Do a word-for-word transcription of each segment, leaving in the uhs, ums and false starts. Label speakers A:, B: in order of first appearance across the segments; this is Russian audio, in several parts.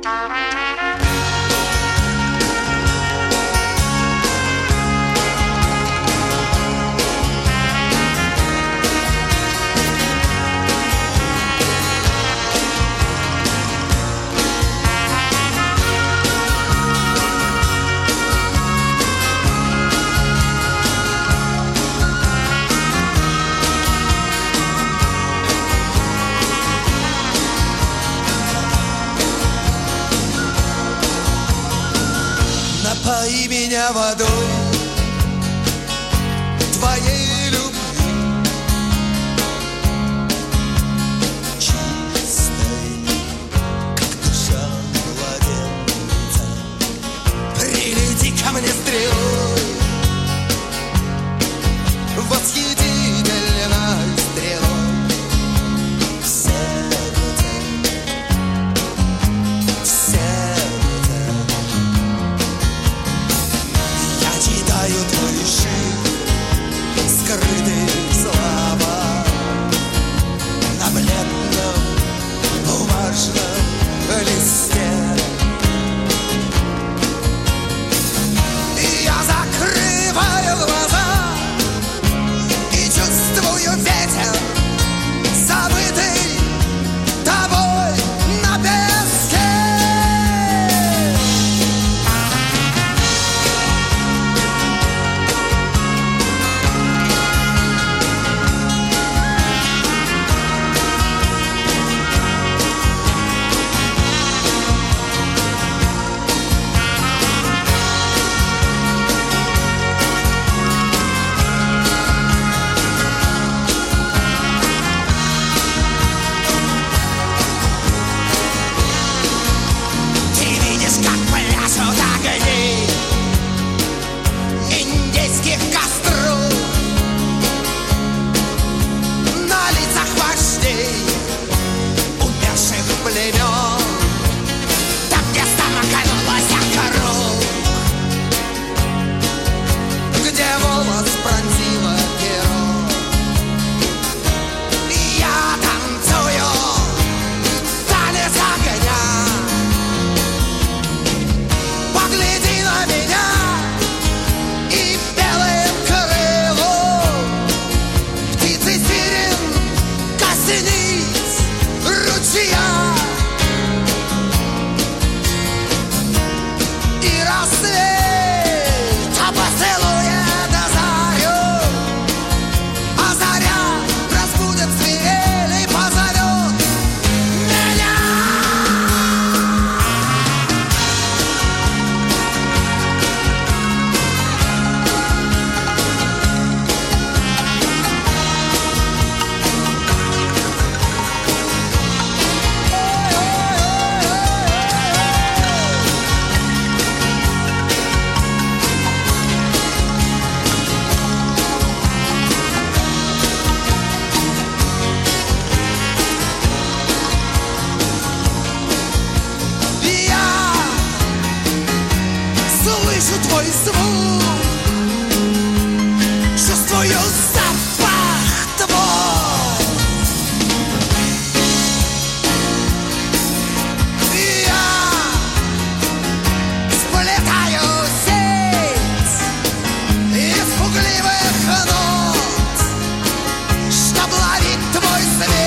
A: Напои меня водой твоей любви, чистой, как душа младенца. Прилети ко мне стрелой, восхитительной стрелой в сердце, в сердце. Я читаю твой шик, скрытые слова на бледном бумажном листе. И я закрываю глаза и чувствую ветер, забытый тобой на песке. Ты видишь, как пляшут огни индейских костров на лицах вождей умерших племен. Там, где стомаканулась кровь, где волос пронзила перо. Я танцую танец огня. Погляди на меня и белым крылом птицы сирен коснись ручья. И рассвет поцелует зарю, а заря разбудит свирель и позовет меня. Я слышу твой звук, чувствую запах твой. Я сплетаю сеть из пугливых нот, чтоб ловить твой свет.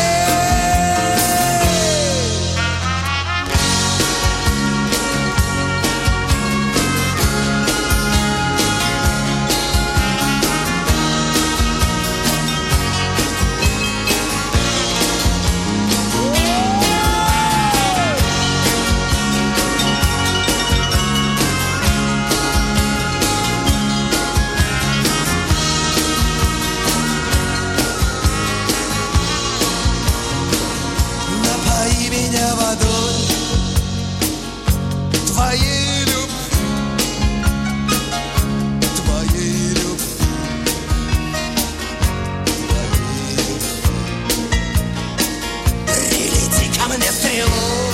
A: Напои меня водой твоей любви, твоей любви, твоей любви. Прилети ко мне стрелой,